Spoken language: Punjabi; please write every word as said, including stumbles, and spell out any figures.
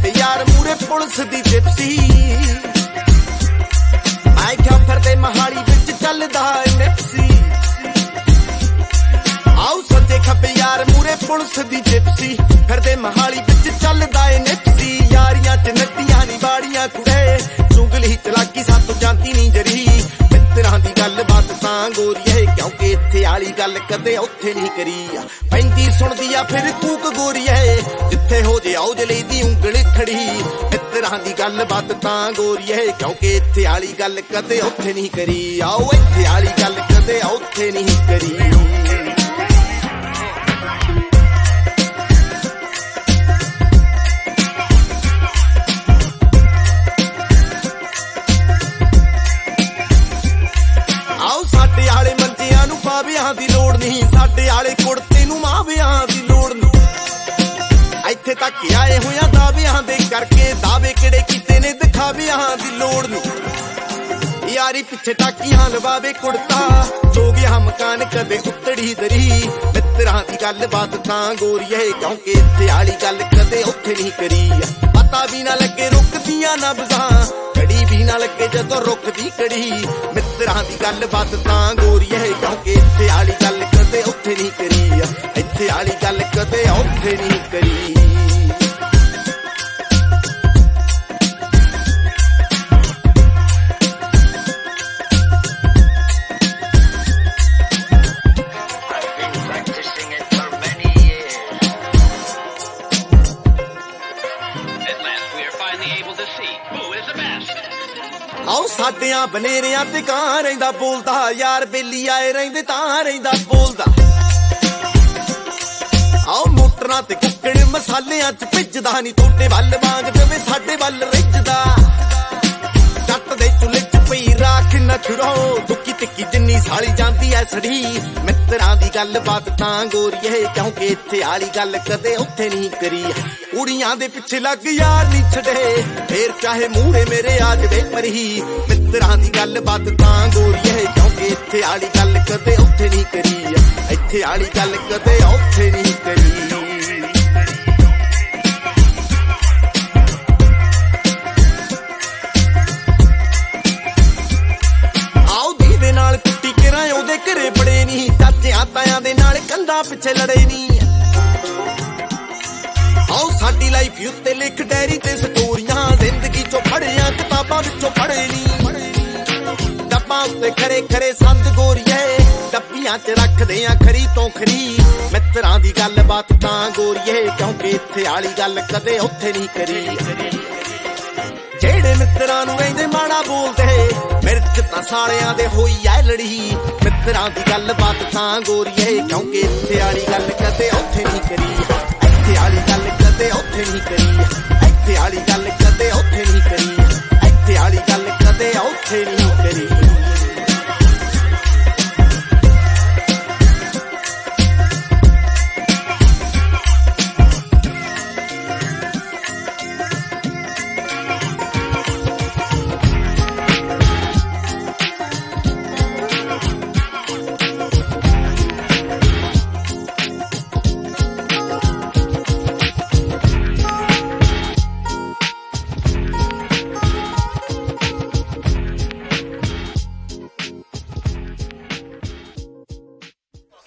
ਸਾਡੇ ਯਾਰ ਮੂਰੇ ਪੁਲਿਸ ਦੀ ਜਿਪਸੀ ਮੈਂ ਕਿਹਾ ਫਿਰਦੇ ਮਹਾਲੀ ਵਿੱਚ ਚੱਲਦਾ ਨਿਪਸੀ ਆਓ ਸੱਜੇ ਖੱਬੇ ਯਾਰ ਮੂਰੇ ਪੁਲਿਸ ਦੀ ਜਿਪਸੀ ਫਿਰਦੇ ਮਹਾਲੀ ਵਿੱਚ ਚੱਲਦਾ ਏ ਨਿਪਸੀ ਯਾਰੀਆਂ ਚ ਨੱਟੀਆਂ ਨੀ ਬਾੜੀਆਂ ਕੁੜੇ ਚੁਗਲੀ ਚਲਾਕੀ ਸਾਤੋਂ ਜਾਂਦੀ ਨੀ ਜਰੀ ਮਿੱਤਰਾਂ ਦੀ ਗੱਲ ਬਾਤ ਤਾਂ ਗੋਰੀਏ ਕਿਉਂਕਿ ਇੱਥੇ ਆਲੀ ਗੱਲ ਕਦੇ ਉੱਥੇ ਨਹੀਂ ਕਰੀ ਪੈਂਦੀ ਸੁਣਦੀ ਆ ਫਿਰ ਕੂਕ ਗੋਰੀਏ ਜਿੱਥੇ ਹੋ ਜੇ ਔਜਲੇ ਦੀ ਉਂਗਲ ਖੜੀ ਮਿੱਤਰਾਂ ਦੀ ਗੱਲ ਬਾਤ ਤਾਂ ਗੋਰੀਏ ਕਿਉਂਕਿ ਇੱਥੇ ਆਲੀ ਗੱਲ ਕਦੇ ਉੱਥੇ ਨਹੀਂ ਕਰੀ ਆਓ ਇੱਥੇ ਆਲੀ ਗੱਲ ਕਦੇ ਉੱਥੇ ਨਹੀਂ ਕਰੀ ਸਾਡੇ ਆਲੇ ਮੰਜਿਆਂ ਨੂੰ ਪਾਵਿਆਂ ਦੀ ਲੋੜ ਨਹੀਂ ਸਾਡੇ ਆਲੇ ਕੁੜਤੇ ਨੂੰ ਮਾਵਿਆਂ ਦੀ ਲੋੜ ਨਹੀਂ ਇੱਥੇ ਤੱਕ ਆਏ ਹੋਇਆ ਦਾਅਵਿਆਂ ਦੇ ਕਰਕੇ ਦਾਅਵੇ ਕਿਹੜੇ ਕੀਤੇ ਨੇ ਦਿਖਾਵਿਆਂ ਦੀ ਲੋੜ ਨਹੀਂ ਯਾਰੀ ਪਿੱਛੇ ਟਾਕੀਆਂ ਲਵਾਵੇ ਕੁੜਤਾ ਹੋ ਗਿਆ ਮਕਾਨ ਕਦੇ ਉੱਤੜੀ ਦਰੀ ਮਿੱਤਰਾਂ ਦੀ ਗੱਲ ਬਾਤ ਤਾਂ ਗੋਰੀਏ ਕਿਉਂਕਿ ਇੱਥੇ ਆਲੀ ਗੱਲ ਕਦੇ ਉੱਥੇ ਨਹੀਂ ਕਰੀ ਪਤਾ ਵੀ ਨਾ ਲੱਗੇ ਰੁਕਦੀਆਂ ਨਬਜ਼ਾਂ ਕੜੀ ਵੀ ਨਾ ਲੱਗੇ ਜਦੋਂ ਰੁਕਦੀ ਕੜੀ ਮਿੱਤਰਾਂ ਦੀ ਗੱਲ ਬਾਤ ਤਾਂ ਗੋਰੀਏ ਕਿਉਂਕਿ ਇੱਥੇ ਆਲੀ ਗੱਲ ਕਦੇ ਉੱਥੇ ਨਹੀਂ ਕਰੀ ਇੱਥੇ ਆਲੀ ਗੱਲ ਕਦੇ ਉੱਥੇ ਨਹੀਂ ਕਰੀ ਆਓ ਸਾਡਿਆਂ ਬਨੇਰਿਆਂ ਤੇ ਕਾਂ ਰਹਿੰਦਾ ਬੋਲਦਾ ਯਾਰ ਬੇਲੀ ਆਏ ਰਹਿੰਦੇ ਤਾਂ ਰਹਿੰਦਾ ਬੋਲਦਾ ਆਓ ਮੋਟਰਾਂ ਤੇ ਕੁੱਕੜ ਮਸਾਲਿਆਂ ਚ ਭਿੱਜਦਾ ਨਹੀਂ ਟੋਟੇ ਵੱਲ ਵਾਂਗ ਜਿਵੇਂ ਸਾਡੇ ਵੱਲ ਰਿੱਝਦਾ ਕੱਟ ਦੇ ਚੁੱਲ੍ਹੇ ਚ ਪਈ ਰਾਖ ਨਖਰੋ ਦੁੱਕੀ ਟਿੱਕੀ ਜਿੰਨੀ ਸਾਲੀ ਜਾਂਦੀ ਐ ਸੜੀ ਮਿੱਤਰਾਂ ਦੀ ਗੱਲ ਬਾਤ ਤਾਂ ਗੋਰੀਏ ਕਿਉਂਕਿ ਇੱਥੇ ਆਲੀ ਗੱਲ ਕਦੇ ਉੱਥੇ ਨਹੀਂ ਕਰੀ ਕੁੜੀਆਂ ਦੇ ਪਿੱਛੇ ਲੱਗ ਯਾਰ ਨਹੀਂ ਛੱਡੇ ਫੇਰ ਚਾਹੇ ਮੂਹਰੇ ਮੇਰੇ ਆ ਜਵੇ ਪਰਹੀ ਮਿੱਤਰਾਂ ਦੀ ਗੱਲ ਬਾਤ ਤਾਂ ਗੋਰੀਏ ਕਿਉਂਕਿ ਇੱਥੇ ਆਲੀ ਗੱਲ ਕਦੇ ਉੱਥੇ ਨਹੀਂ ਕਰੀ ਇੱਥੇ ਆਲੀ ਗੱਲ ਕਦੇ ਉੱਥੇ ਨਹੀਂ ਕਰੀ ਆਓ ਦੀਵੇ ਨਾਲ ਕੁੱਟੀ ਕਿਰਾਂ ਉਹਦੇ ਘਰੇ ਬੜੇ ਨਹੀਂ ਚਾਚਿਆਂ ਤਾਇਆਂ ਦੇ ਨਾਲ ਕੰਧਾਂ ਪਿੱਛੇ ਲੜੇ ਨਹੀਂ ਆਓ ਸਾਡੀ ਲਾਈਫ ਉੱਤੇ ਲਿਖ ਡੈਰੀ ਤੇ ਸਟੋਰੀਆਂ ਜ਼ਿੰਦਗੀ ਚੋਂ ਪੜ੍ਹਿਆ ਕਿਤਾਬਾਂ ਵਿੱਚੋਂ ਪੜ੍ਹੇ ਨਹੀਂ ਡੱਬਾਂ ਉੱਤੇ ਖਰੇ ਖਰੇ ਸੰਦ ਗੋਰੀਏ ਡੱਬੀਆਂ ਚ ਰੱਖਦੇ ਆ ਖਰੀ ਤੋਂ ਖਰੀ ਮਿੱਤਰਾਂ ਦੀ ਗੱਲ ਬਾਤ ਤਾਂ ਗੋਰੀਏ ਕਿਉਂਕਿ ਇੱਥੇ ਆਲੀ ਗੱਲ ਕਦੇ ਉੱਥੇ ਨਹੀਂ ਕਰੀ ਜਿਹੜੇ ਮਿੱਤਰਾਂ ਨੂੰ ਕਹਿੰਦੇ ਮਾੜਾ ਬੋਲਦੇ ਮਿਰਚ ਤਾਂ ਸਾਲਿਆਂ ਦੇ ਹੋਈ ਐ ਲੜੀ ਮਿੱਤਰਾਂ ਦੀ ਗੱਲ ਬਾਤ ਤਾਂ ਗੋਰੀਏ ਕਿਉਂਕਿ ਇੱਥੇ ਆਲੀ ਗੱਲ ਕਦੇ ਉੱਥੇ ਨਹੀਂ ਕਰੀ ਇੱਥੇ ਆਲੀ ਗੱਲ ਕਦੇ ਉੱਥੇ ਨਹੀਂ ਕਰੀ ਇੱਥੇ ਆਲੀ ਗੱਲ ਕਦੇ ਉੱਥੇ ਨਹੀਂ ਕਰੀ ਇੱਥੇ ਆਲੀ ਗੱਲ ਕਦੇ ਉੱਥੇ ਨਹੀਂ ਕਰੀ